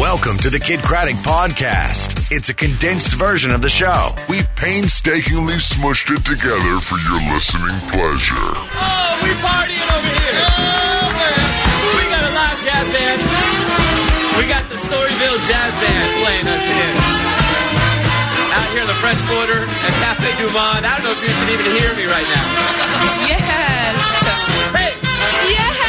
Welcome to the Kid Craddock Podcast. It's a condensed version of the show. We've painstakingly smushed it together for your listening pleasure. Oh, we partying over here. Oh, man. We got a live jazz band. We got the Storyville Jazz Band playing us here. Out here in the French Quarter at Cafe Du Monde. I don't know if you can even hear me right now. Yes. Hey. Yay.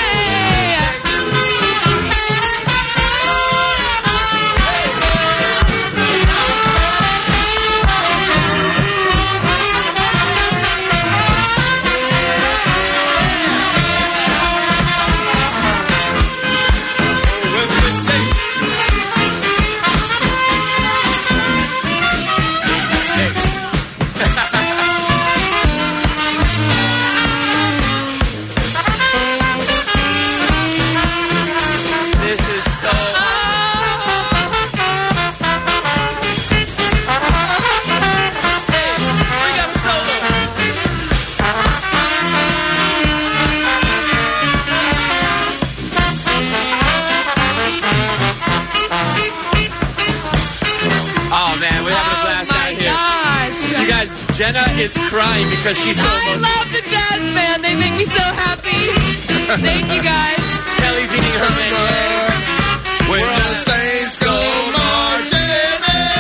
Jenna is crying because she's so emotional. I love the jazz band. They make me so happy. Thank you, guys. Kelly's eating her mango. When the Saints go marching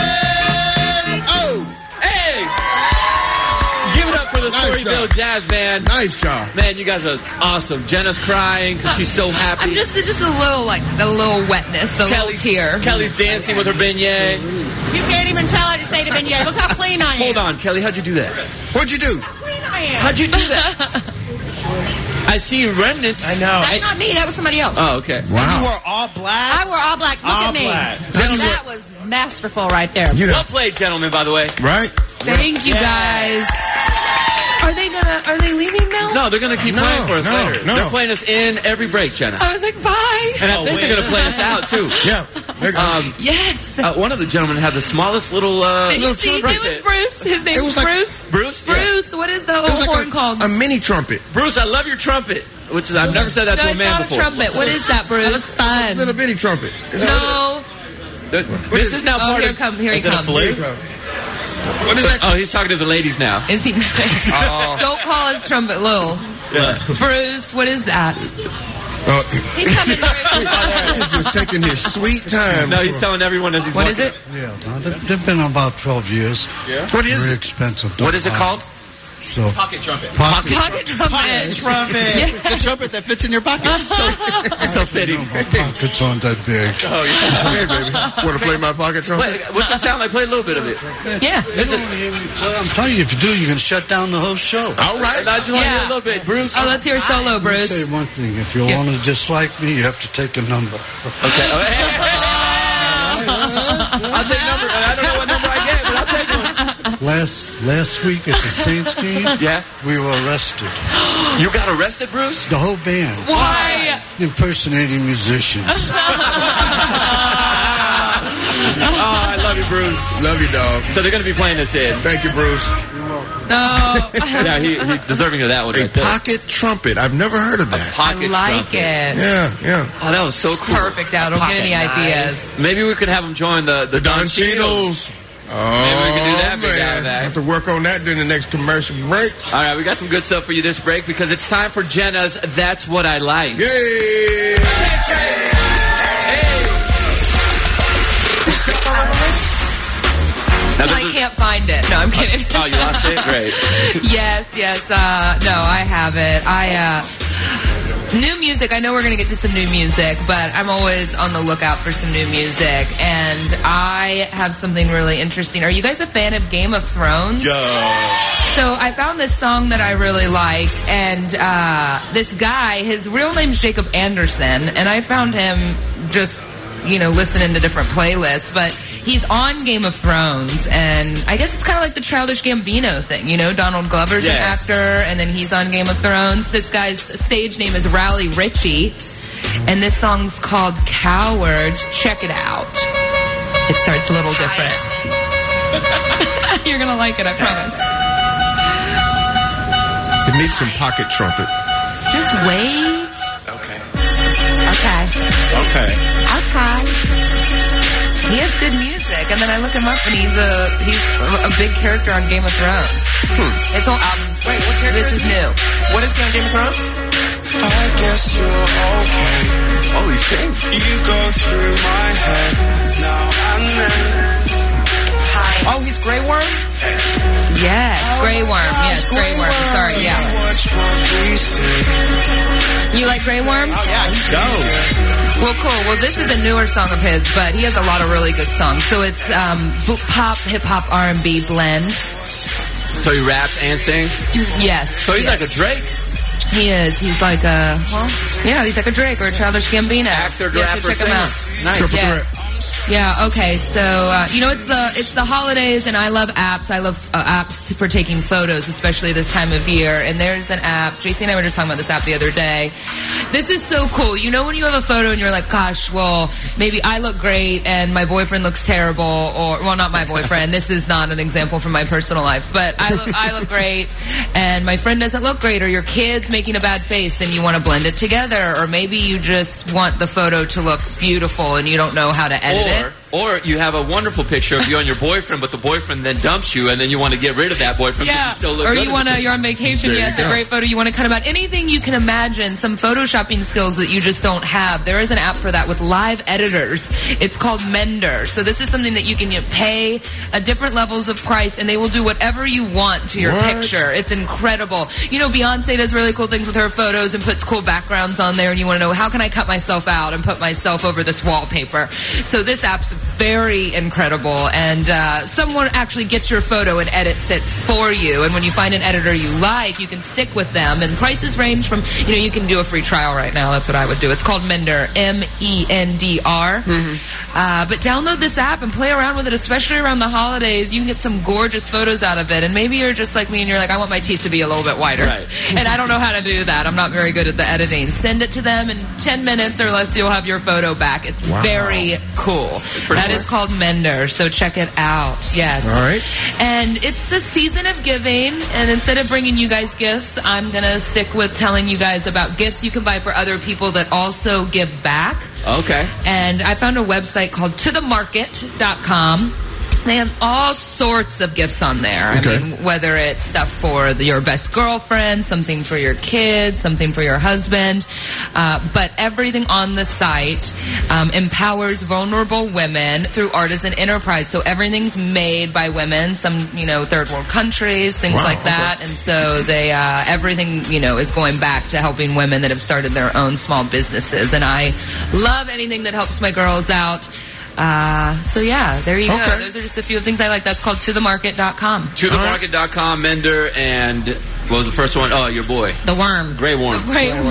in. Oh! Hey! Give it up for the Storyville Jazz Band. Nice job. Man, you guys are awesome. Jenna's crying because she's so happy. I'm just a little wetness, a little tear. Kelly's dancing with her beignet. You can't even tell I just ate a beignet. Look how clean I am. Hold on, Kelly. How'd you do that? What'd you do? How clean I am. How'd you do that? I see remnants. I know. That's not me. That was somebody else. Oh, okay. Wow. You wore all black? I wore all black. Look all at me. black. That was masterful right there. Well played, gentlemen, by the way. Right? Thank you, guys. Are they leaving now? No, they're going to keep playing for us later. No. They're playing us in every break, Jenna. I was like, bye. And I think they're going to play us out, too. Yeah. Yes. One of the gentlemen had the smallest little Did you see? trumpet. It was Bruce. His name was Bruce. Bruce? Bruce. What is the little horn called? A mini trumpet. Bruce, I love your trumpet. Which is, I've never said that to a man before. No, it's not a trumpet. What is that, Bruce? That was fun. A little bitty trumpet. No. This is now part here of... Here he comes. What is that? Oh, he's talking to the ladies now. Is he? Don't call his trumpet Lil. Yeah. Bruce, what is that? He's coming very He's just taking his sweet time. No, he's telling everyone as he's What walking. is it? Yeah, they've been about 12 years. Yeah. What is Very it? expensive. What is it called? So, Pocket trumpet. Pocket trumpet. The trumpet that fits in your pocket. So fitting. My pockets aren't that big. Oh, yeah. Hey, baby. Want to play my pocket trumpet? Wait, what's it sound like? Play a little bit of it. Yeah. I'm telling you, if you do, you're going to shut down the whole show. All right. I just want to hear a little bit. Bruce. Oh, let's hear a solo, I'll Bruce. say one thing. If you want to dislike me, you have to take a number. Okay. I'll take a number. I don't know what number I get, but I'll take one. Last week at the Saints game, Yeah. we were arrested. You got arrested, Bruce? The whole band. Why? Impersonating musicians. Oh, I love you, Bruce. Love you, dog. So they're going to be playing this in. Thank you, Bruce. No. Yeah, he deserving of that one A right there. pocket trumpet. I've never heard of that. I Pocket like trumpet. it. Yeah. Oh, that was so cool. Perfect, Al. Don't get any ideas. Maybe we could have him join the Don Cheadles. Oh, Maybe we can do that big out of man. that. Have to work on that during the next commercial break. All right, we got some good stuff for you this break because it's time for Jenna's That's What I Like. Yay! Now, I can't find it. No, I'm kidding. Oh, you lost it? Great. Yes. No, I have it. New music. I know we're going to get to some new music, but I'm always on the lookout for some new music. And I have something really interesting. Are you guys a fan of Game of Thrones? Yeah. So I found this song that I really like, and this guy, his real name's Jacob Anderson, and I found him just, listening to different playlists, but he's on Game of Thrones, and I guess it's kind of like the Childish Gambino thing, Donald Glover's an actor, and then he's on Game of Thrones. This guy's stage name is Rowley Ritchie, and this song's called Cowards. Check it out. It starts a little different. You're gonna like it, I promise. It needs some pocket trumpet. Just wait. Okay. Okay. makes good music. And then I look him up, and he's a big character on Game of Thrones. His whole album. Wait, what character This is new. What is he on Game of Thrones? I guess you're okay. Oh, he's sings. You go through my head now and then. Oh, he's Grey Worm? Yes, Grey Worm. Yes, Grey Worm. Sorry, yeah. Watch what we say. You like Grey Worm? Yeah, he's dope. Well, cool. Well, this is a newer song of his, but he has a lot of really good songs. So it's pop, hip-hop, R&B blend. So he raps and sings? Yes. So he's like a Drake? He is. He's like a, well, yeah, he's like a Drake or a Childish Gambino. Actor, Yeah, rapper, so check him singer. out. Nice. Triple Yeah. threat. Yeah, okay, so, it's the holidays, and I love apps. I love apps for taking photos, especially this time of year. And there's an app. JC and I were just talking about this app the other day. This is so cool. You know when you have a photo and you're like, gosh, well, maybe I look great and my boyfriend looks terrible, or, well, not my boyfriend. This is not an example from my personal life, but I look great and my friend doesn't look great, or your kid's making a bad face and you want to blend it together, or maybe you just want the photo to look beautiful and you don't know how to edit it. Or you have a wonderful picture of you and your boyfriend, but the boyfriend then dumps you, and then you want to get rid of that boyfriend because you still look good. Or you're on vacation, There you it's a go. great photo, you want to cut about anything you can imagine, some photoshopping skills that you just don't have. There is an app for that with live editors. It's called Mender. So this is something that you can pay different levels of price, and they will do whatever you want to your picture. It's incredible. You know, Beyonce does really cool things with her photos and puts cool backgrounds on there, and you want to know, how can I cut myself out and put myself over this wallpaper? So this app's very incredible, and someone actually gets your photo and edits it for you, and when you find an editor you like, you can stick with them, and prices range from, you can do a free trial right now. That's what I would do. It's called Mender, M-E-N-D-R. But download this app and play around with it, especially around the holidays. You can get some gorgeous photos out of it, and maybe you're just like me and you're like, I want my teeth to be a little bit whiter. Right. And I don't know how to do that. I'm not very good at the editing. Send it to them in 10 minutes or less, you'll have your photo back. It's very cool. That is called Mender, so check it out. Yes. All right. And it's the season of giving, and instead of bringing you guys gifts, I'm going to stick with telling you guys about gifts you can buy for other people that also give back. Okay. And I found a website called tothemarket.com. They have all sorts of gifts on there. Okay. I mean, whether it's stuff for your best girlfriend, something for your kids, something for your husband. But everything on the site empowers vulnerable women through artisan enterprise. So everything's made by women, some, third world countries, things like that. And so they everything, is going back to helping women that have started their own small businesses. And I love anything that helps my girls out. So yeah, there you go. Those are just a few of things I like. That's called tothemarket.com. Tothemarket.com, Mender, and what was the first one? Oh, your boy. The Worm. Grey Worm. Grey Worm.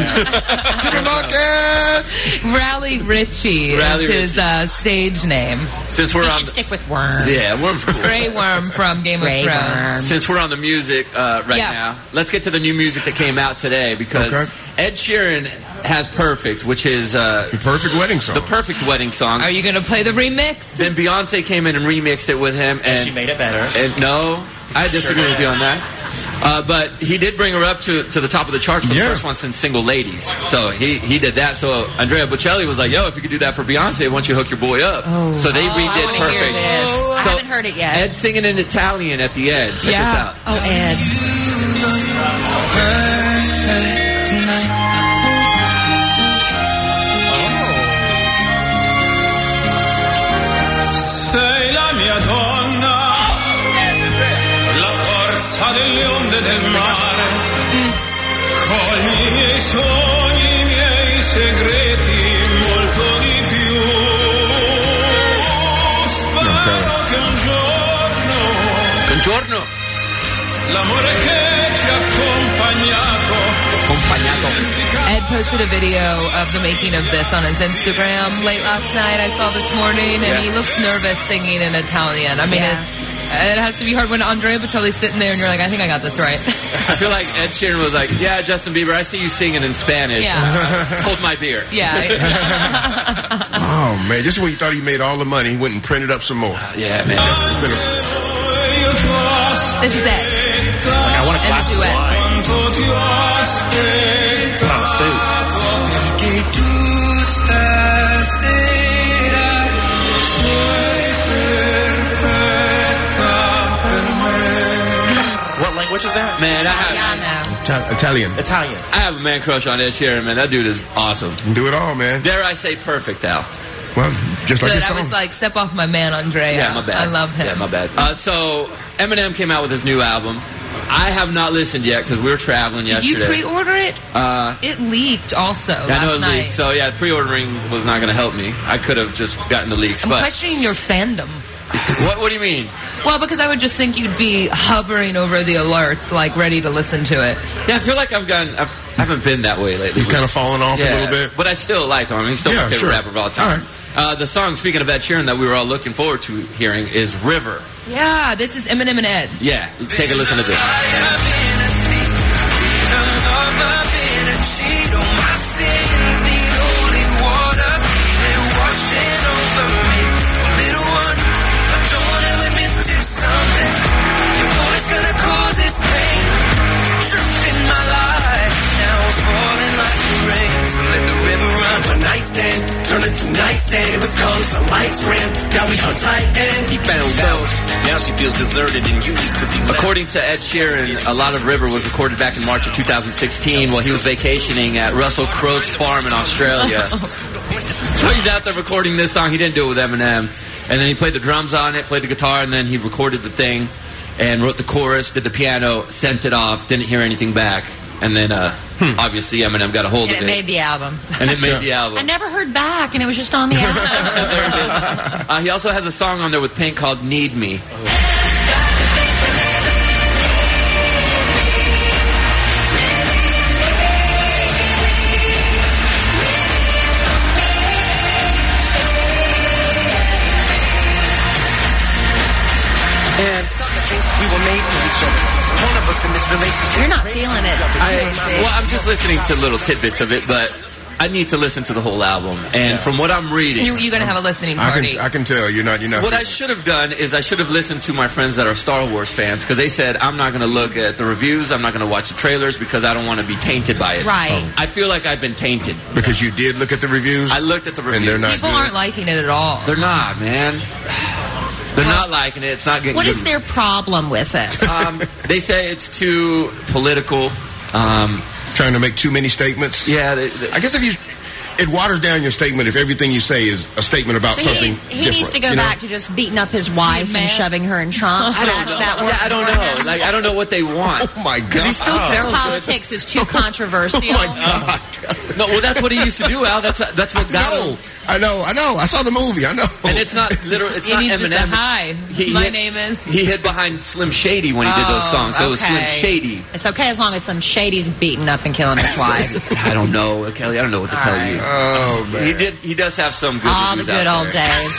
To the market. Rally Richie is his stage name. Since we're We on should stick with Worm. Yeah, Worm's cool. Grey Worm from Game of Grey Thrones. Worm. Since we're on the music now, let's get to the new music that came out today, because Ed Sheeran has Perfect, which is The perfect wedding song. the perfect wedding song. Are you going to play the remix? Then Beyonce came in and remixed it with him, and she made it better. And no, I disagree with you on that. But he did bring her up to the top of the charts for the first one since Single Ladies. So he did that. So Andrea Bocelli was like, yo, if you could do that for Beyonce, why don't you hook your boy up? So they redid Perfect. I So haven't heard it yet. Ed singing in Italian at the end. Check this out. Oh, Ed. Perfect tonight. Sei la mia donna, la forza delle onde del mare, cogli i miei sogni, i miei segreti, molto di più. Spero che un giorno l'amore che ci ha accompagnato. Ed posted a video of the making of this on his Instagram late last night. I saw this morning, and he looks nervous singing in Italian. I mean, it has to be hard when Andrea Bocelli's sitting there and you're like, I think I got this right. I feel like Ed Sheeran was like, yeah, Justin Bieber, I see you singing in Spanish. Yeah. Hold my beer. Yeah. Oh, man. Just when you thought he made all the money, he went and printed up some more. Yeah, man. This is it. Like, I want a glass of wine. Put on a suit. Perché tu stasera Which is that? Man, Italian. I have a man crush on Ed Sheeran, man. That dude is awesome. Do it all, man. Dare I say perfect, Al? Well, just like Good. this I song. was like, step off my man, Andrea. Yeah, my bad. I love him. Yeah, my bad. So, Eminem came out with his new album. I have not listened yet because we were traveling Did yesterday. you pre-order it? It leaked also I know last it night. leaked. So, yeah, pre-ordering was not going to help me. I could have just gotten the leaks. I'm but questioning your fandom. What do you mean? Well, because I would just think you'd be hovering over the alerts, like ready to listen to it. Yeah, I feel like I haven't been that way lately. You've kind of fallen off a little bit. But I still like him. I mean, he's still my favorite rapper of all time. The song, speaking of Ed Sheeran, that we were all looking forward to hearing is River. Yeah, this is Eminem and Ed. Yeah, take a listen to this. Turn it to nightstand. It was calling some lights ran. Now we hung tight and he found out. Now she feels deserted and used because he left. According to Ed Sheeran, a lot of River was recorded back in March of 2016 while he was vacationing at Russell Crowe's farm in Australia. So he's out there recording this song. He didn't do it with Eminem. And then he played the drums on it, played the guitar, and then he recorded the thing and wrote the chorus, did the piano, sent it off, didn't hear anything back. And then, obviously, Eminem got a hold of it. And it made the album. And it made the album. I never heard back, and it was just on the album. There it is. He also has a song on there with Pink called Need Me. We were made for each other. One of us in this relationship. You're not feeling it. Well, I'm just listening to little tidbits of it, but I need to listen to the whole album. And from what I'm reading, You're going to have a listening party. I can tell you're not. What I should have done is I should have listened to my friends that are Star Wars fans because they said I'm not going to look at the reviews, I'm not going to watch the trailers because I don't want to be tainted by it. Right. I feel like I've been tainted because you did look at the reviews. I looked at the reviews, and they're not. People good. aren't liking it at all. They're not, man. They're not liking it. It's not getting What good. is their problem with it? They say it's too political. Trying to make too many statements. Yeah. I guess it waters down your statement if everything you say is a statement about something He needs to go back to just beating up his wife and shoving her in trunks. I don't know. I don't know. Like I don't know what they want. Oh my God! He still sounds politics is too controversial. Oh my God! No, well, that's what he used to do, Al. That's what got him. I know. I saw the movie. I know. And it's not literal. It's not Eminem. Hi, my name is. He hid behind Slim Shady when he did those songs. So it was Slim Shady. It's okay as long as Slim Shady's beating up and killing his wife. I don't know, Kelly. I don't know what to tell you. Oh man. He does have some good. All the good old days.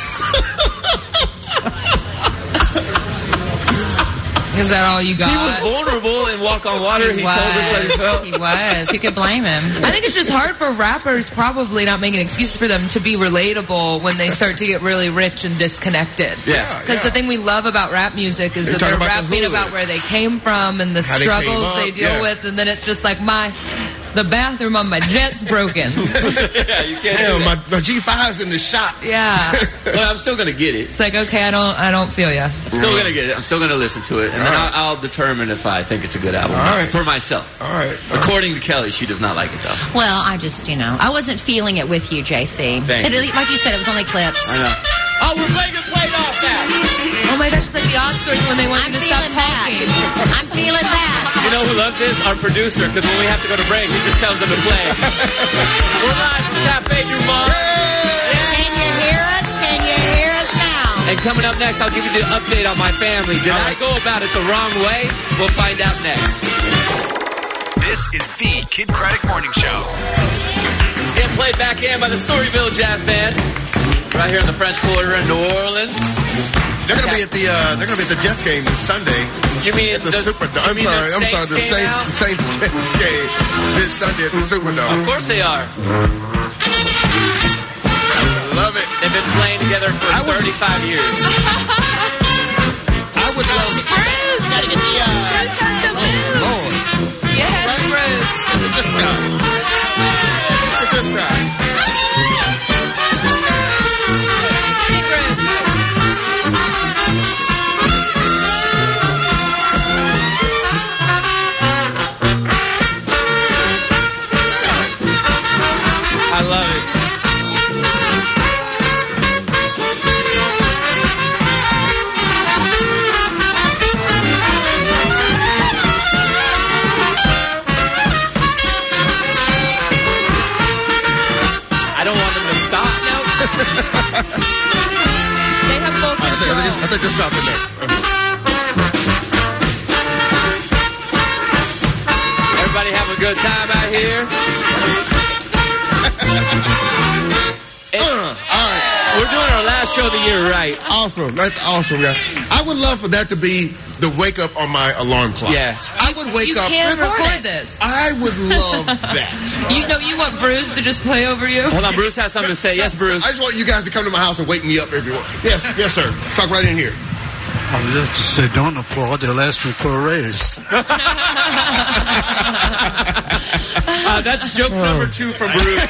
Is that all you got? He was vulnerable in Walk on Water. He told us how he felt. He was. Who could blame him? I think it's just hard for rappers, probably not making an excuse for them, to be relatable when they start to get really rich and disconnected. Yeah. Because the thing we love about rap music is that they're rapping about where they came from and the struggles they deal with, and then it's just like the bathroom on my jet's broken. Yeah, you can't. Damn, my G5's in the shop. Yeah. But I'm still gonna get it. It's like, okay, I don't feel ya. I'm still gonna get it. I'm still gonna listen to it, and then I'll determine if I think it's a good album for myself. All right. According to Kelly, she does not like it though. Well, I just, I wasn't feeling it with you, JC. Thank you. Like you said, it was only clips. I know. Oh, we're Vegas played off now. Oh my gosh, it's like the Oscars when they want you to stop talking. I'm feeling that. You know who loves this? Our producer, because when we have to go to break, he just tells them to play. We're live from Cafe Du Monde. Can you hear us? Can you hear us now? And coming up next, I'll give you the update on my family. Did I go about it the wrong way? We'll find out next. This is the Kid Craddock Morning Show. Getting played back in by the Storyville Jazz Band, right here in the French Quarter in New Orleans. They're gonna be at the Jets game this Sunday. You mean at the Superdome? I'm sorry, the Saints Jets game this Sunday at the Superdome. Of course they are. Love it. They've been playing together for 35 years. I would love it. Bruce! Gotta get the Bruce has to move! Lord. Yes, Bruce. Look at this guy. Look at this guy. They have full control. I think they're stopping there. Everybody have a good time out here. All right. We're doing our last show of the year right. Awesome. That's awesome, guys. I would love for that to be the wake up on my alarm clock. Yeah. I would wake You up. can't record this. I would love that. You want Bruce to just play over you? Hold on, Bruce has something to say. Yes, Bruce. I just want you guys to come to my house and wake me up every morning. Yes, sir. Talk right in here. I was just to say, don't applaud. They'll ask me for a raise. That's joke number 2 from Bruce.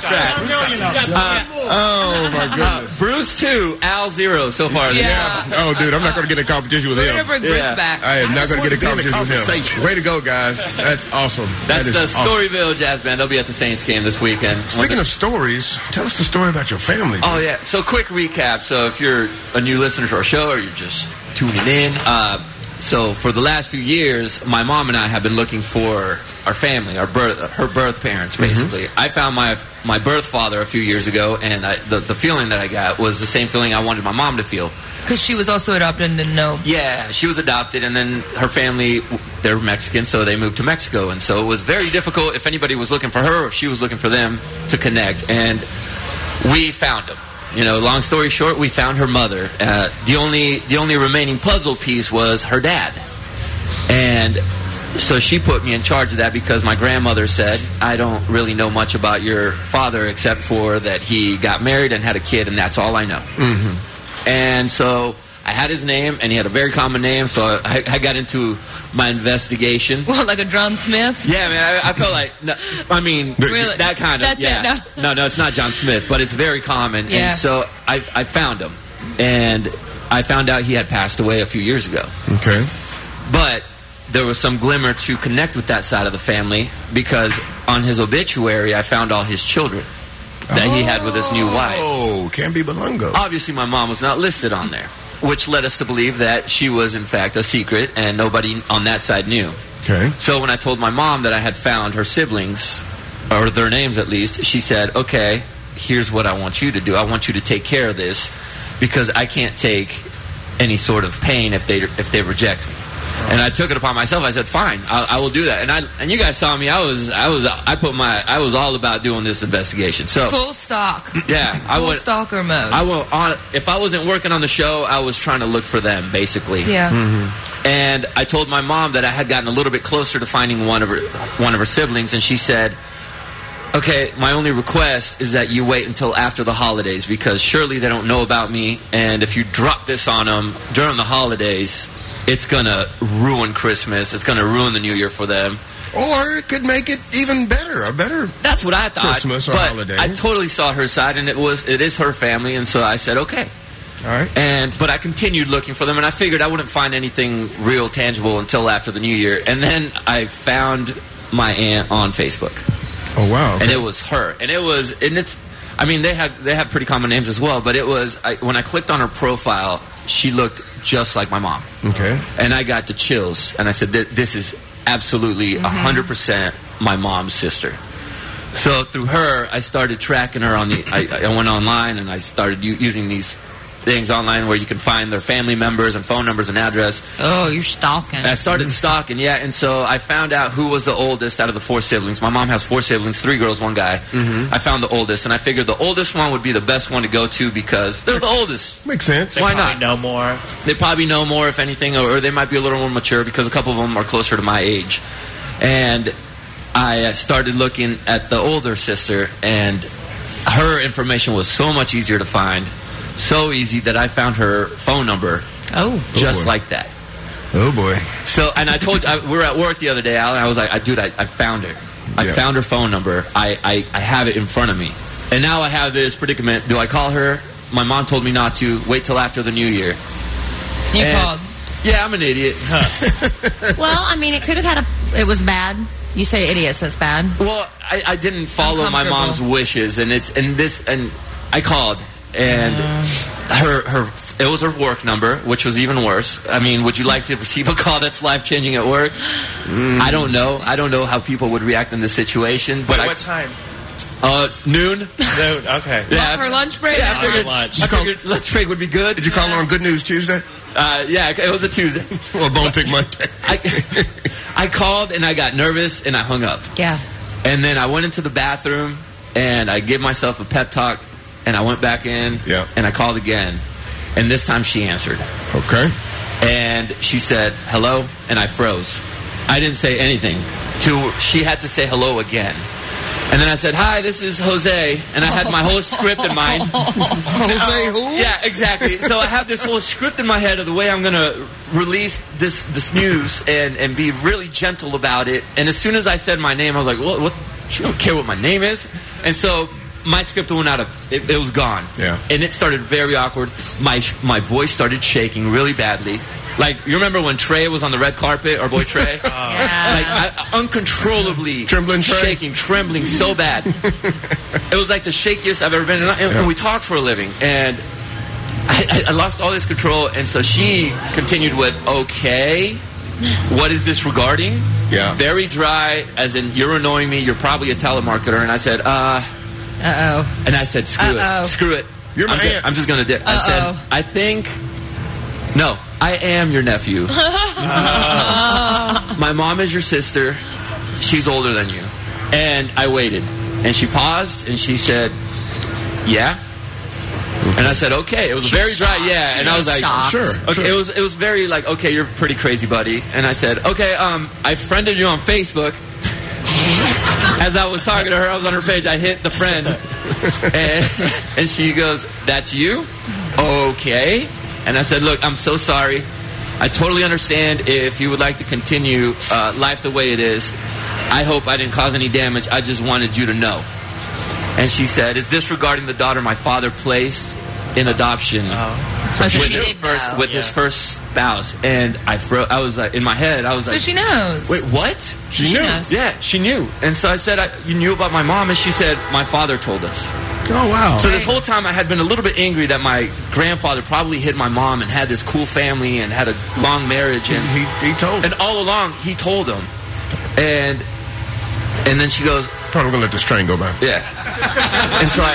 Oh, my goodness. Bruce 2, Al 0 so far. Yeah. Oh, dude, I'm not going to get in competition with We're him. going to bring Bruce back. I am not going to get in wanna be in competition the with him. conversation. Way to go, guys. That's awesome. That's That the is awesome. Storyville Jazz Band. They'll be at the Saints game this weekend. Speaking of stories, tell us the story about your family. Oh, yeah. So, quick recap. So, if you're a new listener to our show or you're just tuning in, so for the last few years, my mom and I have been looking for our family, her birth parents, basically. I found my birth father a few years ago, and the feeling that I got was the same feeling I wanted my mom to feel. Because she was also adopted and didn't know. Yeah, she was adopted, and then her family, they're Mexican, so they moved to Mexico. And so it was very difficult if anybody was looking for her or if she was looking for them to connect. And we found them. You know, long story short, we found her mother. The only remaining puzzle piece was her dad. And so she put me in charge of that because my grandmother said, I don't really know much about your father except for that he got married and had a kid, and that's all I know. Mm-hmm. And so I had his name, and he had a very common name, so I got into my investigation. What, like a John Smith? Yeah, man, I felt like, Really? that kind of, That's yeah. it, No, it's not John Smith, but it's very common. Yeah. And so I found him, and I found out he had passed away a few years ago. Okay. But there was some glimmer to connect with that side of the family because on his obituary, I found all his children that he had with his new wife. Oh, can't be Belongo. Obviously, my mom was not listed on there, which led us to believe that she was, in fact, a secret, and nobody on that side knew. Okay. So when I told my mom that I had found her siblings, or their names at least, she said, okay, here's what I want you to do. I want you to take care of this because I can't take any sort of pain if they reject me. And I took it upon myself. I said, "Fine, I will do that." And you guys saw me. I was all about doing this investigation. So full stock. Yeah, full stalker mode. If I wasn't working on the show, I was trying to look for them, basically. Yeah. Mm-hmm. And I told my mom that I had gotten a little bit closer to finding one of her siblings, and she said, "Okay, my only request is that you wait until after the holidays because surely they don't know about me, and if you drop this on them during the holidays, it's going to ruin Christmas. It's going to ruin the New Year for them. Or it could make it even better. That's what I thought. Christmas or but holiday. I totally saw her side, and it is her family, and so I said, okay. All right. But I continued looking for them, and I figured I wouldn't find anything real tangible until after the New Year. And then I found my aunt on Facebook. Oh, wow. Okay. And it was her. And they have pretty common names as well, but it was, when I clicked on her profile, she looked just like my mom. Okay. And I got the chills, and I said, this is absolutely 100% my mom's sister. So through her, I started tracking her on I went online, and I started using these things online where you can find their family members and phone numbers and address. Oh, you're stalking. I started stalking, yeah, and so I found out who was the oldest out of the 4 siblings. My mom has 4 siblings, 3 girls, 1 guy. Mm-hmm. I found the oldest, and I figured the oldest one would be the best one to go to because they're the oldest. Makes sense. Why not? Know more. They probably know more, if anything, or they might be a little more mature because a couple of them are closer to my age. And I started looking at the older sister, and her information was so much easier to find. So easy that I found her phone number just like that. Oh, boy. So, and I told we were at work the other day, Al, and I was like, dude, I found her. I found her phone number. I have it in front of me. And now I have this predicament. Do I call her? My mom told me not to. Wait till after the New Year. You called. Yeah, I'm an idiot. Well, I mean, it could have it was bad. You say idiot, so it's bad. Well, I didn't follow my mom's wishes, and I called. And it was her work number, which was even worse. I mean, would you like to receive a call that's life-changing at work? I don't know. I don't know how people would react in this situation. But what time? Noon. Okay. Yeah. For lunch break? Yeah, I figured lunch break would be good. Did you call her on Good News Tuesday? Yeah, it was a Tuesday. Or Bone Pick Monday. I called and I got nervous and I hung up. Yeah. And then I went into the bathroom and I gave myself a pep talk and I went back in and I called again. And this time she answered. Okay. And she said, hello, and I froze. I didn't say anything. She had to say hello again. And then I said, hi, this is Jose. And I had my whole script in mind. Jose who? Yeah, exactly. So I have this whole script in my head of the way I'm going to release this news and be really gentle about it. And as soon as I said my name, I was like, what? She don't care what my name is. And so my script went out of, it was gone. Yeah. And it started very awkward. My voice started shaking really badly. Like, you remember when Trey was on the red carpet, our boy Trey? Like, uncontrollably trembling so bad. It was like the shakiest I've ever been. And we talked for a living. And I lost all this control. And so she continued with, okay, what is this regarding? Yeah. Very dry, as in, you're annoying me. You're probably a telemarketer. And I said, uh-oh. And I said, screw it. You're my aunt. I'm just going to dip. I said, I think, no. I am your nephew. My mom is your sister. She's older than you. And I waited. And she paused and she said, yeah. And I said, okay. It was very dry, yeah. And I was like, sure. Okay, it was very like, okay, you're pretty crazy, buddy. And I said, okay, I friended you on Facebook. As I was talking to her, I was on her page. I hit the friend. And she goes, that's you? Okay. And I said, look, I'm so sorry. I totally understand if you would like to continue life the way it is. I hope I didn't cause any damage. I just wanted you to know. And she said, is this regarding the daughter my father placed in adoption with his first spouse? And I was like, in my head, I was like, so she knows. Wait, what? She knew. knows. Yeah, she knew. And so I said, you knew about my mom? And she said, my father told us. Oh, wow. So this whole time I had been a little bit angry that my grandfather probably hid my mom and had this cool family and had a long marriage. And he told him. And all along, he told them. And then she goes, probably going to let this train go by. Yeah. And so I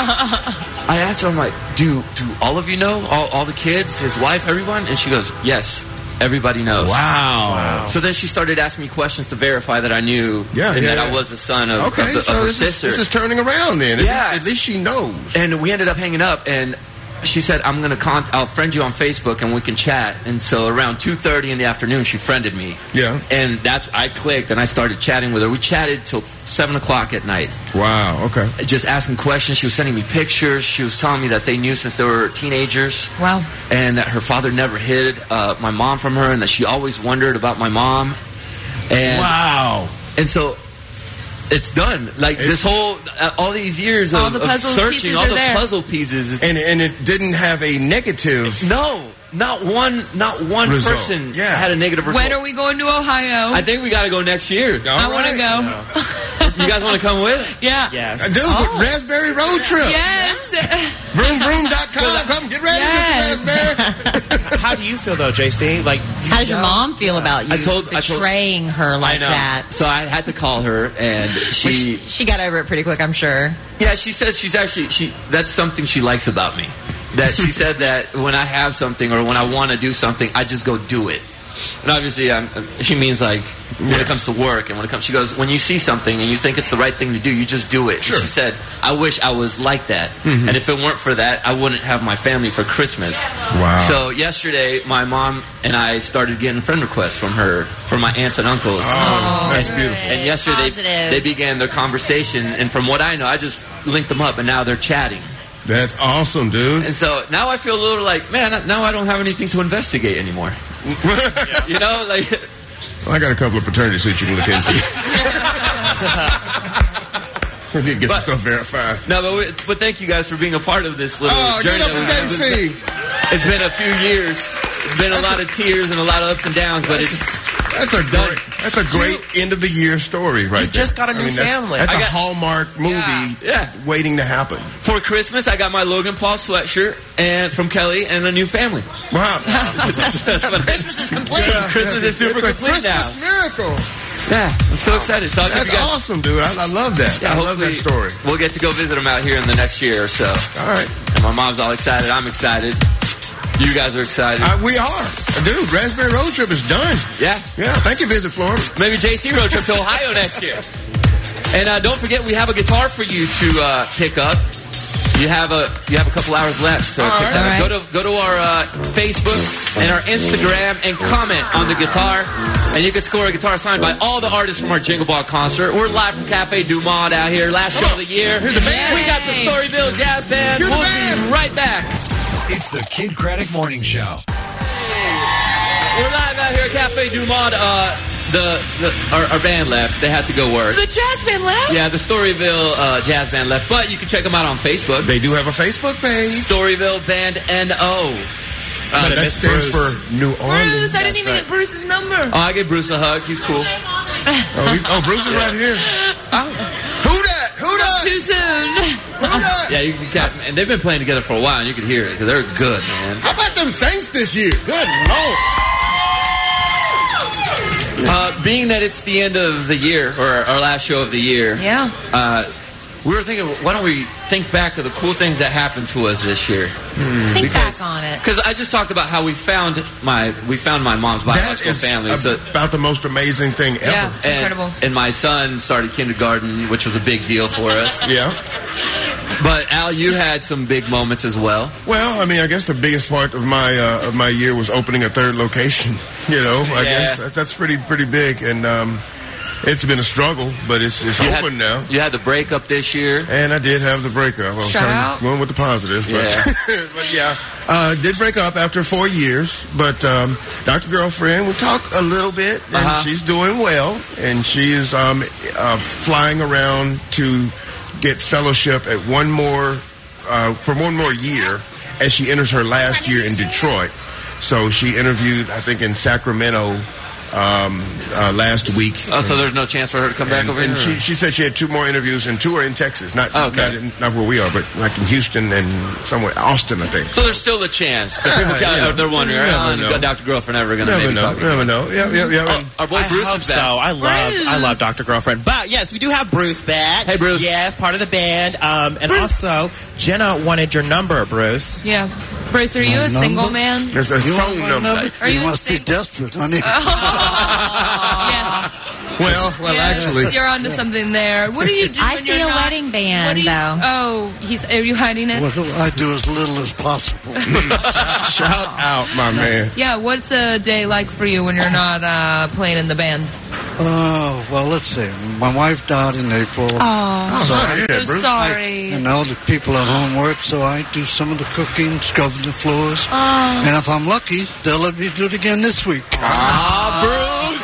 asked her, I'm like, do all of you know? All the kids, his wife, everyone? And she goes, yes. Everybody knows. Wow. So then she started asking me questions to verify that I knew that I was the son of her sister. This is turning around then. Yeah. At least she knows. And we ended up hanging up, and she said, I'll friend you on Facebook and we can chat. And so around 2:30 in the afternoon, she friended me. Yeah. And I clicked and I started chatting with her. We chatted till 7 o'clock at night. Wow, okay. Just asking questions. She was sending me pictures. She was telling me that they knew since they were teenagers. Wow. And that her father never hid my mom from her and that she always wondered about my mom. And, wow. And so it's done. Like this whole, all these years of searching, all the puzzle pieces. And it didn't have a negative. No. Not one person had a negative result. When are we going to Ohio? I think we got to go next year. I want to go. You guys want to come with? Yeah. Yes. Dude, Raspberry Road Trip. Yes. VroomVroom.com. Come get ready for Raspberry. How do you feel, though, JC? Like, how does your mom feel about you betraying her like that? So I had to call her, and she got over it pretty quick, I'm sure. Yeah, she said that's something she likes about me. That she said that when I have something or when I want to do something, I just go do it. And obviously, she means like when it comes to work and she goes, when you see something and you think it's the right thing to do, you just do it. Sure. And she said, I wish I was like that. Mm-hmm. And if it weren't for that, I wouldn't have my family for Christmas. Wow. So yesterday, my mom and I started getting friend requests from my aunts and uncles. Oh, that's beautiful. And yesterday, they began their conversation. And from what I know, I just linked them up and now they're chatting. That's awesome, dude. And so now I feel a little like, man, now I don't have anything to investigate anymore. You know, like... Well, I got a couple of paternity suits you can look into. We need to get some stuff verified. No, but thank you guys for being a part of this little journey. It's been a few years. It's been a lot of tears and a lot of ups and downs, but that's a great end of the year story, right? You just got a new family. That's a Hallmark movie waiting to happen. For Christmas, I got my Logan Paul sweatshirt from Kelly and a new family. Wow. Christmas is complete. Christmas is super complete now. Christmas miracle. Yeah, I'm so excited. So that's awesome, dude. I love that. Yeah, I love that story. We'll get to go visit them out here in the next year or so. All right. And my mom's all excited. I'm excited. You guys are excited. We are. Dude, Raspberry Road Trip is done. Yeah. Yeah, thank you, Visit Florida. Maybe JC Road Trip to Ohio next year. And don't forget, we have a guitar for you to pick up. You have a couple hours left, so pick that up. Go to our Facebook and our Instagram and comment on the guitar, and you can score a guitar signed by all the artists from our Jingle Ball concert. We're live from Cafe Du Monde out here, last show of the year. Here's the band. We got the Storyville Jazz Band. We'll be right back. It's the Kid Craddock Morning Show. We're live out here at Cafe Du Monde. Our band left. They had to go work. The jazz band left? Yeah, the Storyville Jazz Band left. But you can check them out on Facebook. They do have a Facebook page. Storyville Band NO. That stands for New Orleans. Bruce, I didn't even get Bruce's number. Oh, I gave Bruce a hug. He's cool. Bruce is right here. Who that? Too soon. Yeah, you can, and they've been playing together for a while, and you can hear it because they're good, man. How about them Saints this year? Good Lord. Being that it's the end of the year, or our last show of the year, we were thinking, why don't we think back of the cool things that happened to us this year? Think back on it. Because I just talked about how we found my mom's biological family. About the most amazing thing ever. Yeah, it's incredible. And my son started kindergarten, which was a big deal for us. Yeah. But Al, you had some big moments as well. Well, I mean, I guess the biggest part of my year was opening a third location. You know, I guess that's pretty big, and it's been a struggle, but it's open now. You had the breakup this year, and I did have the breakup. I'm Shout out. going with the positives, but did break up after 4 years. But Dr. Girlfriend, we talked a little bit, and she's doing well, and she is flying around to get fellowship at for one more year as she enters her last year in Detroit. So she interviewed, I think, in Sacramento last week. Oh, so there's no chance for her to come back over here? And she said she had 2 more interviews, and 2 are in Texas. Not where we are, but like in Houston and somewhere, Austin, I think. So there's still a chance. Because people they're wondering, Dr. Girlfriend ever going to maybe talk? Never know. Yeah. Our boy Bruce is back. I love Dr. Girlfriend. But yes, we do have Bruce back. Hey, Bruce. Yes, part of the band. And also, Jenna wanted your number, Bruce. Yeah. Bruce, are you a single man? There's a phone number. You must be desperate, honey. Yes. Well, actually, you're onto something there. What do you do? I see a wedding band, though. Oh, are you hiding it? What I do as little as possible. Shout out, my man. Yeah, what's a day like for you when you're not playing in the band? Oh, well, let's see. My wife died in April. Sorry. The people at home work, so I do some of the cooking, scrubbing the floors. And if I'm lucky, they'll let me do it again this week. Bruce!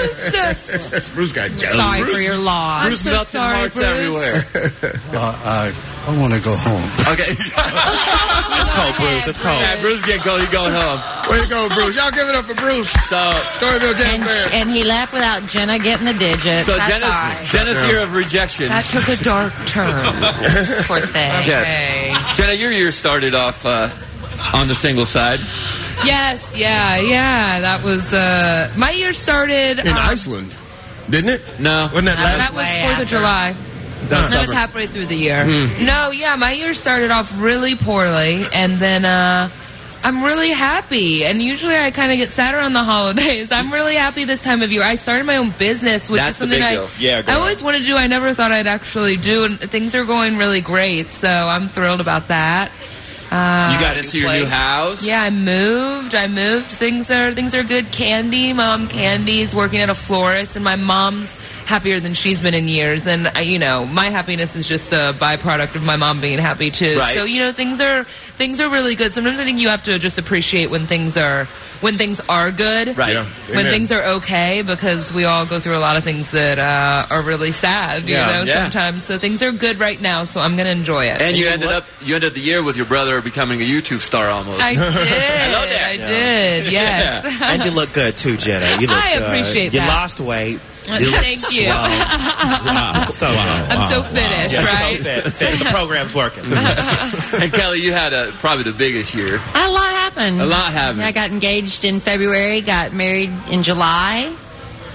Bruce got jealous. Sorry for your loss. Bruce melting hearts everywhere. I want to go home. Okay. It's cold, Bruce. It's cold. Yeah, Bruce getting cold. He's going home. Way to go, Bruce. Y'all give it up for Bruce. So, Storyville Jazz Band. And he left without Jenna getting the digits. So That's Jenna's year of rejection. That took a dark turn. Poor thing. Okay. Jenna, your year started off on the single side. Yes, yeah. That was my year started in Iceland, didn't it? No, wasn't that last? That was 4th of July. That was halfway through the year. No, my year started off really poorly, and then I'm really happy. And usually I kind of get sad around the holidays. I'm really happy this time of year. I started my own business, which is something I always wanted to do. I never thought I'd actually do, and things are going really great. So I'm thrilled about that. You got into your new house? Yeah, I moved. Things are good. Mom Candy is working at a florist, and my mom's happier than she's been in years. And my happiness is just a byproduct of my mom being happy too. Right. So things are really good. Sometimes I think you have to just appreciate when things are good. Right. Yeah. When things are okay, because we all go through a lot of things that are really sad. Sometimes. So things are good right now. So I'm gonna enjoy it. And you ended the year with your brother becoming a YouTube star almost. I did. Hello there. I did. Yes. Yeah. And you look good too, Jenna. You look I appreciate good. that. You lost weight. Thank you. Wow. I'm so fittish, right? So fit. The program's working. And Kelly, you had probably the biggest year. A lot happened. A lot happened. I got engaged in February, got married in July.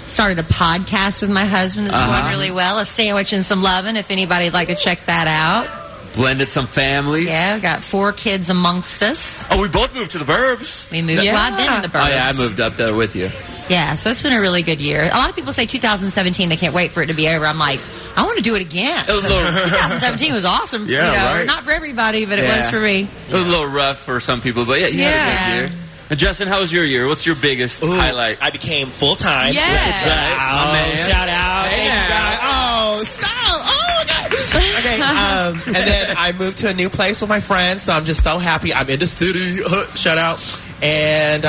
started a podcast with my husband. It's going really well. A Sandwich and Some Lovin', if anybody'd like to check that out. Blended some families. Yeah, we got 4 kids amongst us. Oh, we both moved to the burbs. We moved. Well, I've been in the burbs. Oh, yeah, I moved up there with you. Yeah, so it's been a really good year. A lot of people say 2017, they can't wait for it to be over. I'm like, I want to do it again. It was a little 2017 was awesome. Yeah, right. Not for everybody, but it was for me. It was a little rough for some people, but yeah, you had a good year. And Justin, how was your year? What's your biggest highlight? I became full-time. Yeah. Shout out. Hey, Thank you guys. Oh, stop. Oh, my God. Okay, and then I moved to a new place with my friends, so I'm just so happy. I'm in the city. Shout out. And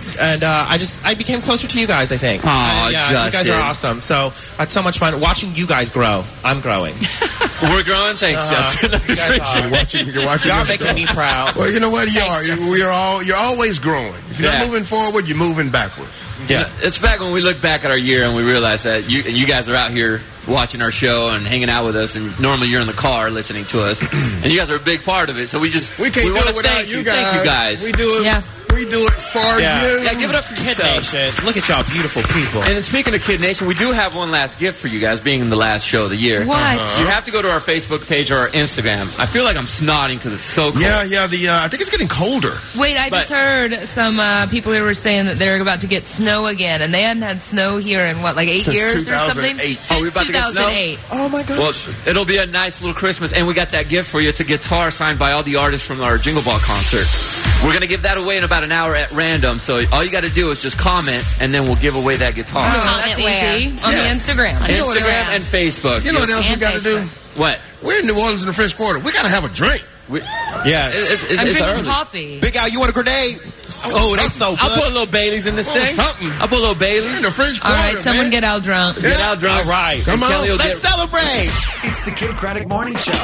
I became closer to you guys, I think. Oh, yeah, you guys are awesome. So I had so much fun watching you guys grow. I'm growing. We're growing. Thanks, Justin. You guys are. You're watching. Y'all making me proud. Well, you know what? You're always growing. If you're not moving forward, you're moving backwards. Yeah, it's back when we look back at our year and we realize that you guys are out here watching our show and hanging out with us, and normally you're in the car listening to us, and you guys are a big part of it. So we can't do it without you guys. Thank you guys. We do it. Yeah. We do it for you. Yeah, give it up for Kid Nation. Look at y'all beautiful people. And then speaking of Kid Nation, we do have one last gift for you guys, being the last show of the year. What? You have to go to our Facebook page or our Instagram. I feel like I'm snotting because it's so cold. Yeah. I think it's getting colder. Wait, I just heard some people who were saying that they're about to get snow again, and they hadn't had snow here in, 8 years or something? Oh, we're about to get snow? 2008. Oh, my gosh. Well, it'll be a nice little Christmas, and we got that gift for you. It's a guitar signed by all the artists from our Jingle Ball concert. We're going to give that away in about an hour at random, so all you got to do is just comment, and then we'll give away that guitar. Oh, that's easy. On the Instagram. Instagram and Facebook. You know what else we got to do? What? We're in New Orleans in the French Quarter. We got to have a drink. Yes. I'm it's drinking early. coffee. Big Al, you want a grenade? Oh, they so good. I'll put a little Bailey's in this thing. Something. I'll put a little Bailey's. In the French All Quarter, right, someone get Al drunk. Get out drunk. All right. Come on. Let's celebrate. It's the Kid Craddock Morning Show.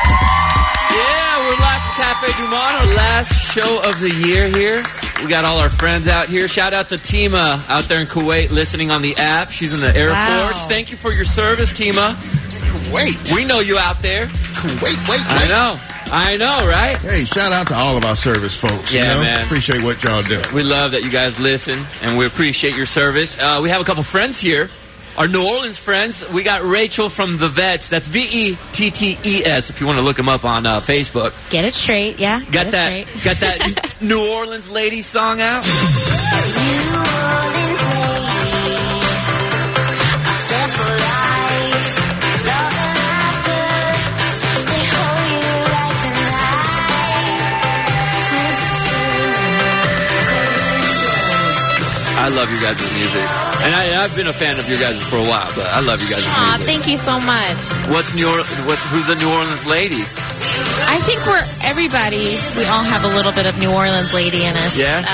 Yeah, we're live from Cafe Du Monde, our last show of the year here. We got all our friends out here. Shout out to Tima out there in Kuwait listening on the app. She's in the Air Force. Thank you for your service, Tima. Kuwait. We know you out there. Kuwait. I know, right? Hey, shout out to all of our service folks. Yeah, man. Appreciate what y'all do. We love that you guys listen, and we appreciate your service. We have a couple friends here. Our New Orleans friends. We got Rachel from The Vets. That's VETTES if you want to look them up on Facebook. Get it straight, yeah. Got that New Orleans lady song out? New Orleans lady, a simple life, love and laughter, they hold you like the night. I love you guys' music. And I've been a fan of your guys for a while, but I love you guys' music. Thank you so much. Who's a New Orleans lady? I think we all have a little bit of New Orleans lady in us. Yeah?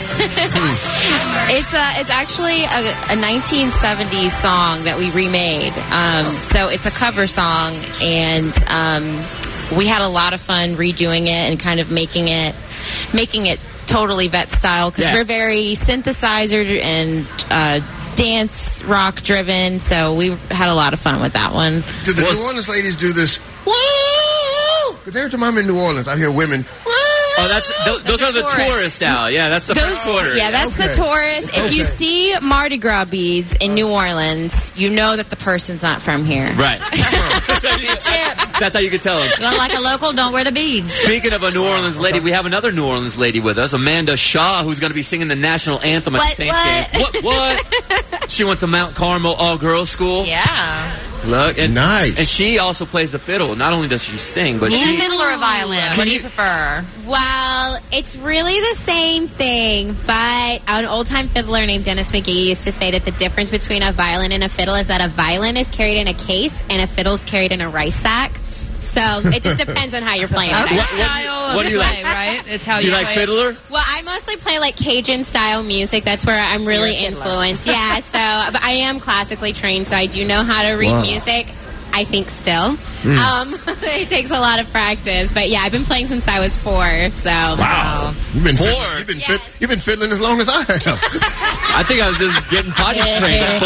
It's actually a 1970s song that we remade. So it's a cover song, and we had a lot of fun redoing it and kind of making it totally Vet style, because we're very synthesizer and dance rock driven, so we had a lot of fun with that one. Do the New Orleans ladies do this? Woo! Because every time I'm in New Orleans, I hear women. Woo! Oh, those are the tourist style. Yeah, that's the first quarter. Yeah, that's the tourist. If you see Mardi Gras beads in New Orleans, you know that the person's not from here. Right. That's how you can tell them. You're like a local, don't wear the beads. Speaking of a New Orleans lady, we have another New Orleans lady with us, Amanda Shaw, who's going to be singing the national anthem at the Saints game. What? She went to Mount Carmel all-girls school. Yeah. Look, and nice. And she also plays the fiddle. Not only does she sing, but she... fiddle or a violin? What do you prefer? Well, it's really the same thing, but an old-time fiddler named Dennis McGee used to say that the difference between a violin and a fiddle is that a violin is carried in a case and a fiddle's carried in a rice sack. So it just depends on how you're playing it. What do you like? Right? It's how do you like fiddler? Well, I mostly play like Cajun style music. That's where I'm really influenced. Yeah, so but I am classically trained, so I do know how to read music. I think still. It takes a lot of practice, but yeah, I've been playing since I was 4. So wow, you've been fiddling as long as I have. I think I was just getting potty trained.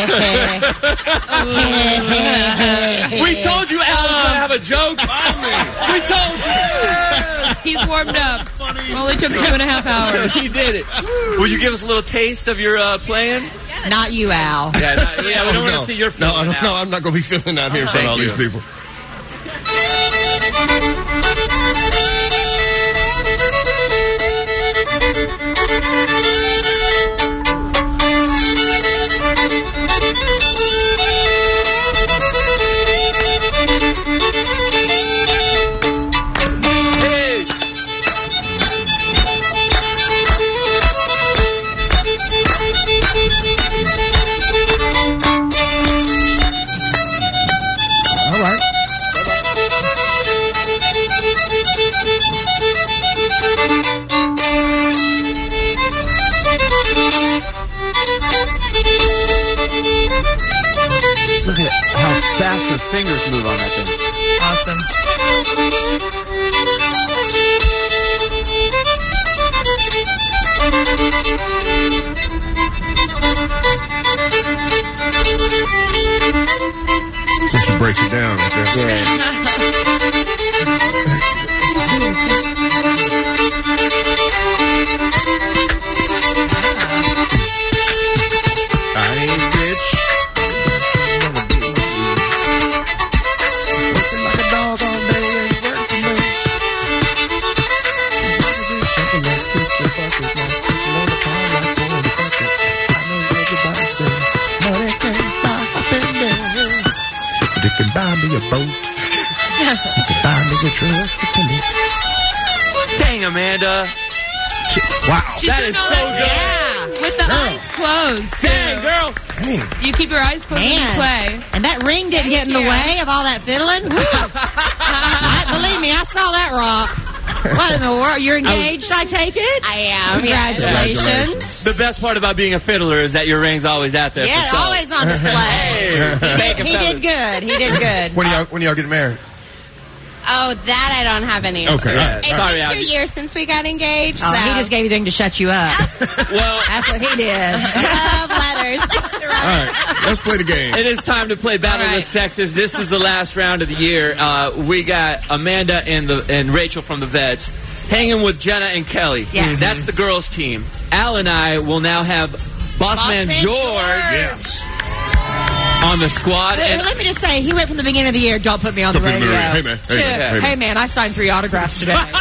We told you Al was gonna have a joke. We told you. He's warmed up. Only took 2.5 hours. He did it. Will you give us a little taste of your playing? Yeah, Not you, Al. Yeah, we don't want to see your feeling now. No, I'm not going to be feeling out here in front of all these people. Look at how fast her fingers move on that thing. So she breaks it down right I ain't bitch. Working like a dog all day ain't working me. You can buy me a boat. You can buy me a truck. Dang, Amanda. Wow. That is so good. Yeah, with the eyes closed. Dang, girl. You keep your eyes closed when you play. And that ring didn't get in the way of all that fiddling. Believe me, I saw that rock. What in the world? You're engaged, I take it? I am. Congratulations. The best part about being a fiddler is that your ring's always out there. Yeah, for show. always on display. He did good. He did good. When y'all getting married? Oh, that I don't have any. Okay. It's Sorry, been 2 years since we got engaged. Oh, so. he just gave you the thing to shut you up. Well, that's what he did. Love letters. All right, let's play the game. It is time to play Battle of the Sexes. This is the last round of the year. We got Amanda and Rachel from the Vets hanging with Jenna and Kelly. Yes. That's the girls' team. Al and I will now have Bossman George on the squad. Let me just say, he went from the beginning of the year, don't put me on the radio. Hey, man. Hey, man, I signed 3 autographs today. That's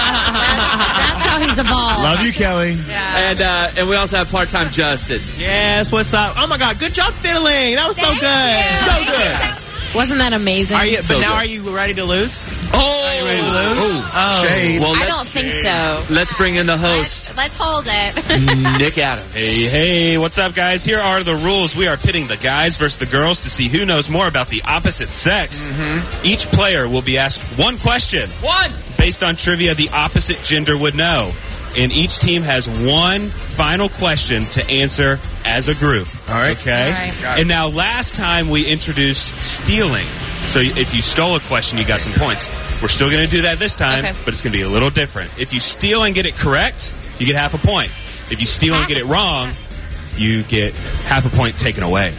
how he's evolved. Love you, Kelly. Yeah. And we also have part-time Justin. Yes, what's up? Oh my God, good job fiddling. That was so good. So good. Wasn't that amazing? Are you ready to lose? Oh, you ready to lose? Shade. Well, I don't think so. Let's bring in the host, Let's hold it. Nick Adams. Hey, what's up, guys? Here are the rules. We are pitting the guys versus the girls to see who knows more about the opposite sex. Each player will be asked one question. Based on trivia the opposite gender would know. And each team has one final question to answer as a group. All right. Okay? All right. And now, last time we introduced stealing. So if you stole a question, you got some points. We're still going to do that this time, but it's going to be a little different. If you steal and get it correct, you get half a point. If you steal and get it wrong, you get half a point taken away.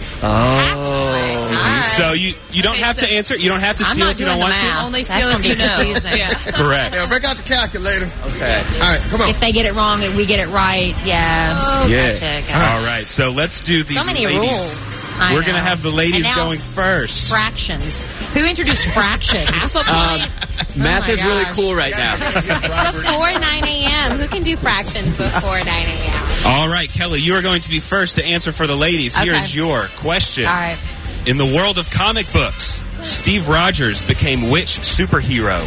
So you don't have to answer. You don't have to steal if you don't want to. Only steal if you know. Yeah. Correct. Yeah, break out the calculator. Okay. All right, come on. If they get it wrong and we get it right, gotcha. All right, so let's do the So many ladies. rules. We're going to have the ladies And now- going first. Fractions. Who introduced fractions? Math is really cool right now. It's before 9 a.m. Who can do fractions before 9 a.m.? All right, Kelly, you are going to be first to answer for the ladies. Here Okay. is your question. All right. In the world of comic books, Steve Rogers became which superhero?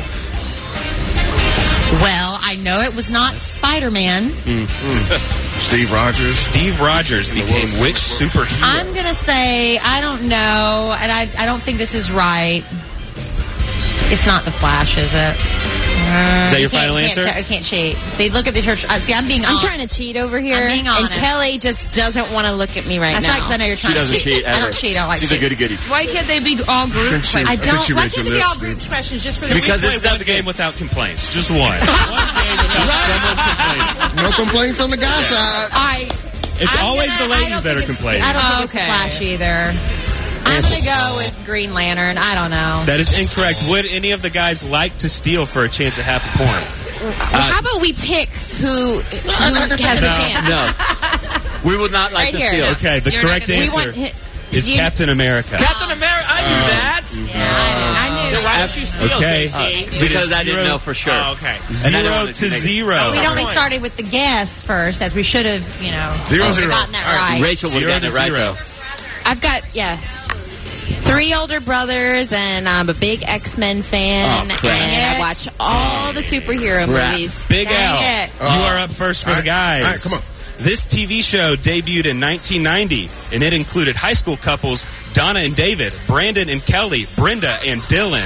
Well, I know it was not Spider-Man. Steve Rogers. Steve Rogers became which superhero? I'm going to say, I don't know, and I don't think this is right. It's not the Flash, is it? Is that your final answer? I can't cheat. See, look at the church. See, I'm trying to cheat over here. I'm being and honest. Kelly just doesn't want to look at me right That's now. right, because I know you're trying She doesn't to cheat. cheat ever. I don't cheat. I don't like She's cheat. a goody-goody. Why can't they be all group questions? I don't. she Why makes can't your they be all lips group questions just for the Because Play this is not one the game without complaints. Just one. One game without someone complaining. No complaints on the guy side. It's always the ladies that are complaining. I don't think it's the Flash either. I'm going to go with Green Lantern. I don't know. That is incorrect. Would any of the guys like to steal for a chance at half a point? How about we pick who has the chance? No. We would not like Right to here. steal. Okay, the You're not correct gonna- We answer want is you- Captain America. Captain America, I knew that. I knew. Then why don't you steal? Okay. JC? Because It is I didn't 0 know for sure. Oh, okay. And I didn't 0 want it to to make- 0. We'd only started with the guess first, as we should have, 0-0. gotten that All right. right. Rachel would have 0 gotten to it right, 0. though. I've got 3 older brothers, and I'm a big X-Men fan, Oh, crap. and I watch all the superhero Crap. movies. Big Al, Dang it. you are up first for the guys. All right, come on. This TV show debuted in 1990, and it included high school couples Donna and David, Brandon and Kelly, Brenda and Dylan.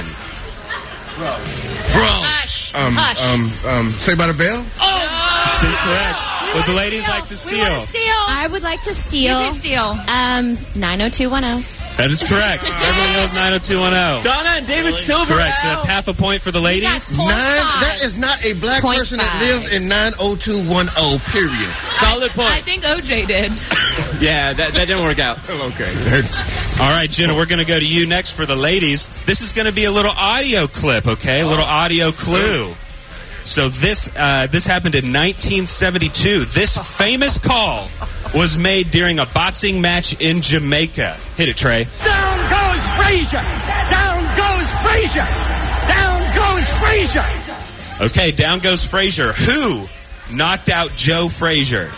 Hush. Saved by the Bell? It's incorrect. Would the ladies like to We steal? want to steal. I would like to steal. You can steal. 90210. That is correct. Beverly Hills 90210. Donna and David Silver. Correct. So that's half a point for the ladies. That is not a black person that 0.5. lives in 90210, period. Solid I point. think OJ did. Yeah, that didn't work out. Okay. All right, Jenna, we're going to go to you next for the ladies. This is going to be a little audio clip, okay? A little audio clue. So this happened in 1972. This famous call was made during a boxing match in Jamaica. Hit it, Trey. Down goes Frazier! Down goes Frazier! Down goes Frazier! Okay, down goes Frazier. Who knocked out Joe Frazier?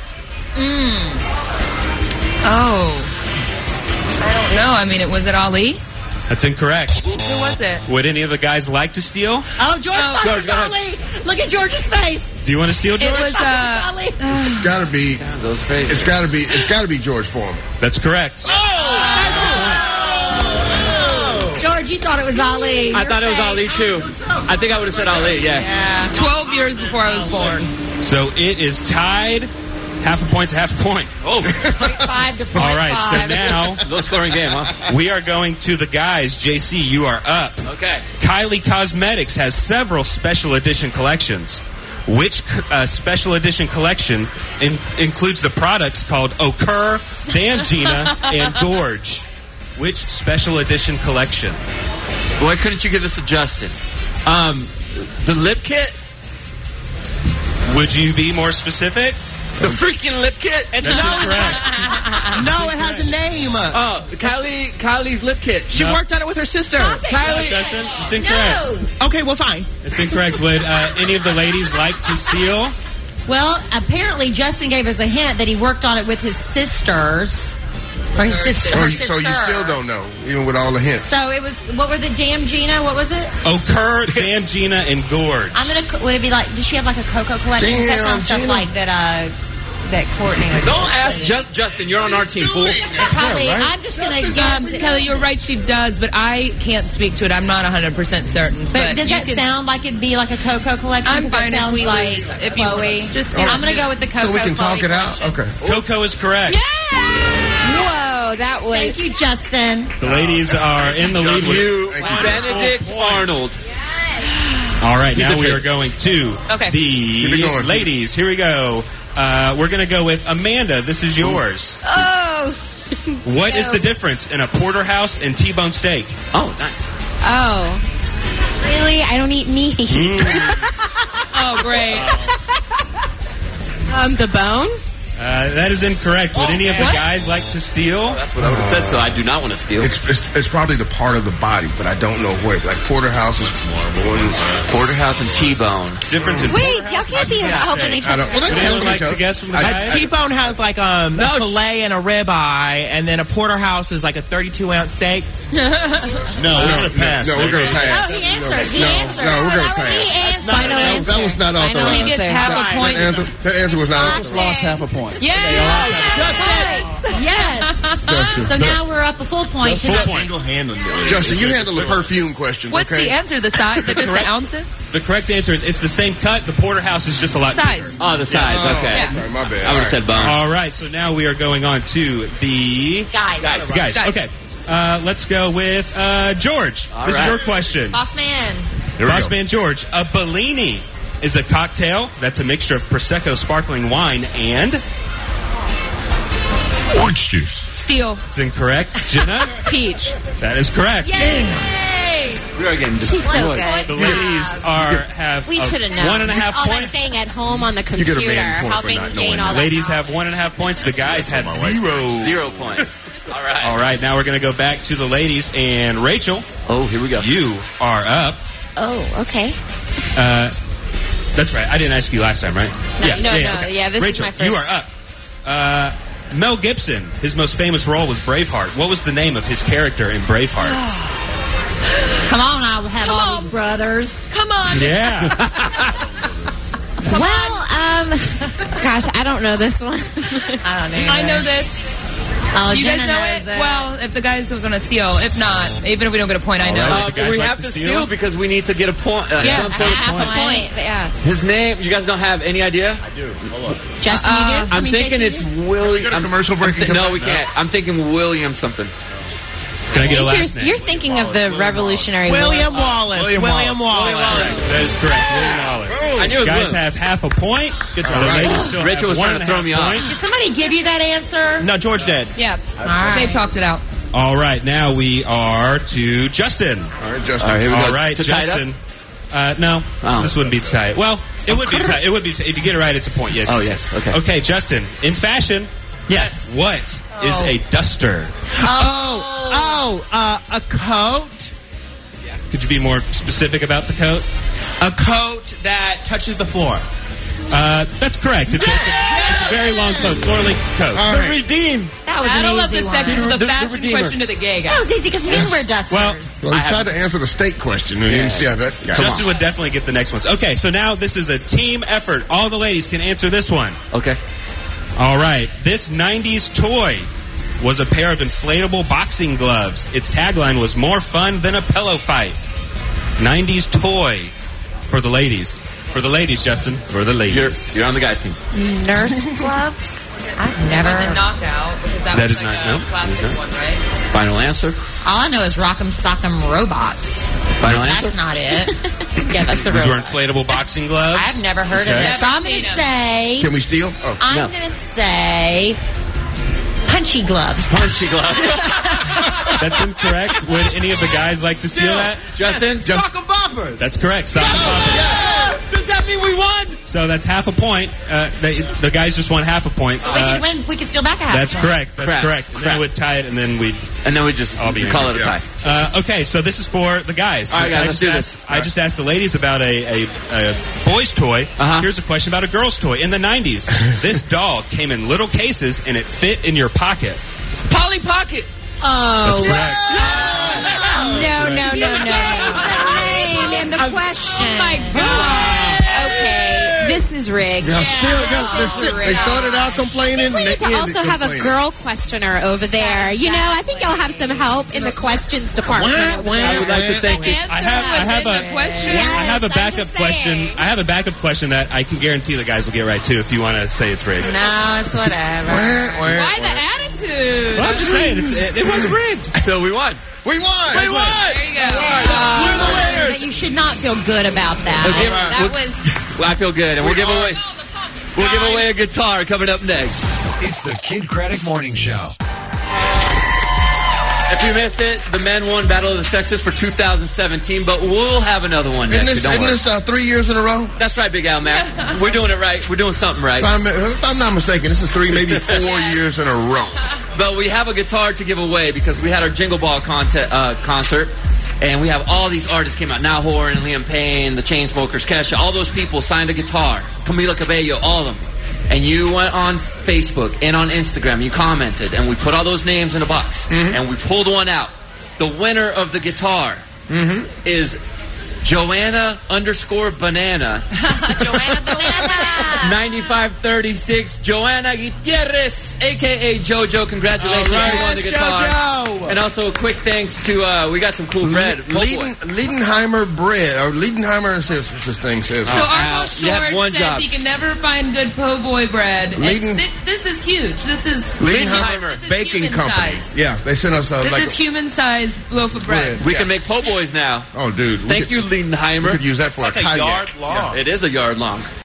Oh. I don't know. I mean, was it Ali? That's incorrect. Who was it? Would any of the guys like to steal? Oh, George thought it George, was go ahead. Ali. Look at George's face. Do you want to steal, It George? was, Ali. It's gotta be. Those Frazier. It's gotta be George Foreman. That's correct. George, you thought it was Ali. I thought it was Ali, too. I think I would have said Ali, yeah. 12 years before I was born. So it is tied. Half a point to half a point. Oh, 0.5 to 0.5. All right, so now low scoring game, huh? we are going to the guys. JC, you are up. Okay. Kylie Cosmetics has several special edition collections. Which special edition collection includes the products called Occur, Damgina, and Gorge? Which special edition collection? Why couldn't you give this to Justin? The lip kit? Would you be more specific? The freaking lip kit? That's incorrect. No, it has a name. Oh, Kylie's lip kit. She worked on it with her sister. Kylie. Justin, it's incorrect. Okay, well, fine. It's incorrect. Would any of the ladies like to steal? Well, apparently Justin gave us a hint that he worked on it with his sisters. Or his sister. So her you sister. still don't know, even with all the hints. So it was, what were the Damgina? What was it? Occur, Damgina, and Gorge. Would it be like, does she have like a cocoa collection? That sounds stuff Damgina. like that, that Courtney would Don't ask Justin. You're on our team, fool. Probably, Yeah, right? I'm just going to guess. Kelly, you're right. She does, but I can't speak to it. I'm not 100% certain. But does you that can- sound like it'd be like a cocoa collection? I'm 'Cause it fine if sounds we like lose. If you Chloe. just I'm going to go with the cocoa. So we can talk Chloe it out? collection. Okay. Coco is correct. Whoa, that was... Thank you, Justin. The ladies are in the lead with You, Thank you. Benedict Arnold. All right, He's now a we trick. are going to Okay. Keep it going. the ladies. Here we go. We're going to go with Amanda. This is yours. Oh. What is the difference in a porterhouse and T-bone steak? Oh, nice. Oh. Really? I don't eat meat. Oh, great. The bone? That is incorrect. Would any of the guys like to steal? That's what I would have said, so I do not want to steal. It's probably the part of the body, but I don't know what. Like porterhouse is one's Porterhouse and T-bone. Difference in Wait, y'all can't be helping each I other. don't. Well, Would they anyone know like each to other. guess from the I- guys? T-bone has like a filet and a ribeye, and then a porterhouse is like a 32-ounce steak. No, we're going to pass. No, we're gonna pass. Oh, he answered. He answered. No, we're gonna pass. He answered. Final That answer. was not Final authorized. He gets answer. half a point. That answer was not. Lost half a point. Yeah. Yes. So now we're up a full point. Full point. Justin, you handle the perfume questions. What's okay? the answer? The size? Just the Correct. ounces? The correct answer is it's the same cut. The porterhouse is just a lot Size. bigger. Oh, the size. Oh, Okay. sorry, my bad. I would have said bone. All right, so now we are going on to the Guys. guys. Okay, let's go with George. All This is right. your question. Boss man. Boss man George, a Bellini is a cocktail that's a mixture of Prosecco sparkling wine and... Orange juice. Steel. It's incorrect. Jenna? Peach. That is correct. Yay! We are getting She's so good. The ladies have We should have known. 1.5 all points. that staying at home on the get a computer, man point for helping not gain knowing all that. Ladies have 1.5 points. The guys have 0. 0 points. All right. All right, now we're going to go back to the ladies. And Rachel. Oh, here we go. You are up. Oh, okay. That's right. I didn't ask you last time, right? No, okay. yeah, this Rachel, is my first. you are up. Mel Gibson, his most famous role was Braveheart. What was the name of his character in Braveheart? Come on, I have all these brothers. Come on. Yeah. Gosh, I don't know this one. I know this. Oh, you Jenna guys know knows it? it. Well, if the guys are going to steal. If not, even if we don't get a point, I know. We have to steal because we need to get a point. Some sort of Half a point. Yeah. His name, you guys don't have any idea? I do. Hold on. Justin, you do? I'm thinking it's William. Get a commercial break. No, we can't. I'm thinking William something. Can I get a last name? You're thinking of the Revolutionary William War. Wallace. William Wallace. That is correct. William Wallace. I knew it was Guys William. have half a point. Good job. The ladies still Rachel have was trying to throw 1.5 me off. Did points. somebody give you that answer? No, George did. Yeah. right. They talked it out. All right, now we are to Justin. All right, Justin. All right, here we go. All right, To tie it Justin. No, Oh. this wouldn't be to tie it. Well, it would be. It would be if you get it right. It's a point. Yes. Oh, yes. Okay. Okay, Justin. In fashion, Yes. what is a duster? A coat. Could you be more specific about the coat? A coat that touches the floor. That's correct. It's a very long coat, floor-length coat. The redeem. That was I an don't love easy the one. seconds of the The fashion Redeemer. question to the gay guy. That was easy because men wear dusters. Well, Well, he tried to answer the state question, and you didn't see how that got. Justin would definitely get the next ones. Okay, so now this is a team effort. All the ladies can answer this one. Okay. All right. This 90s toy was a pair of inflatable boxing gloves. Its tagline was more fun than a pillow fight. 90s toy for the ladies. For the ladies, Justin. For the ladies. You're on the guys' team. Nurse gloves? I've never. And knockout, because that That was is like not- a no, classic that is not. one, right? Final answer. All I know is Rock'em Sock'em Robots. Final That's answer. not it. Yeah, that's a These real were inflatable boxing gloves. I've never heard of Okay. it. So I'm going to say. Can we steal? Oh, I'm No. going to say. Punchy gloves. Punchy glove. That's incorrect. Would any of the guys like to steal that? Justin. Sock 'em boppers. That's correct. Sock and Papa. Does that mean we won? So that's half a point. The guys just won half a point. we could win. We could steal back a half. That's correct. That's Crap. correct. And then we'd tie it, and then we'd. And then we just I'll be call it angry. a tie. Okay, so this is for the guys. All right, Since guys, let's do this. I just asked the ladies about a boy's toy. Here's a question about a girl's toy. In the 90s, this doll came in little cases, and it fit in your pocket. Polly Pocket. Oh. That's correct. No. Name in the question. Oh my God. Okay, this is rigged. they started out complaining. We and need they to ended also have a complaining. girl questioner over there. You know, I think y'all have some help in the questions department. over there. I would like to thank you. I have a question. I have a I'm backup just question. saying. I have a backup question that I can guarantee the guys will get right too. If you want to say it's rigged. No, it's whatever. Why the attitude? Well, I'm just saying it was rigged. So we won. We won. There you go. But you should not feel good about that. Okay, That was. Well, I feel good, and we'll give away a guitar coming up next. It's the Kid Craddock Morning Show. If you missed it, the men won Battle of the Sexes for 2017, but we'll have another one next. Isn't this 3 years in a row? That's right, Big Al, Mac. We're doing it right. We're doing something right. If I'm not mistaken, this is 3, maybe 4 years in a row. But we have a guitar to give away because we had our Jingle Ball concert, and we have all these artists came out. Now Horan, Liam Payne, the Chainsmokers, Kesha, all those people signed a guitar. Camila Cabello, all of them. And you went on Facebook and on Instagram, you commented, and we put all those names in a box, and we pulled one out. The winner of the guitar is Joanna_Banana. Joanna Banana. 9536 Joanna Gutierrez, a.k.a. JoJo. Congratulations. All right, You won the guitar. JoJo. And also a quick thanks to, we got some cool bread. Liedenheimer bread, or Liedenheimer, what's this thing says. So Arnold you have Short one says job. he can never find good po' boy bread. And this is huge. This is Liedenheimer this is Baking human Company. size. Yeah, they sent us This like is human-sized loaf of bread. We can make po' boys now. oh, dude. Thank you, Liedenheimer. We could use that for It's a like a kayak. yard long. It is a yard long.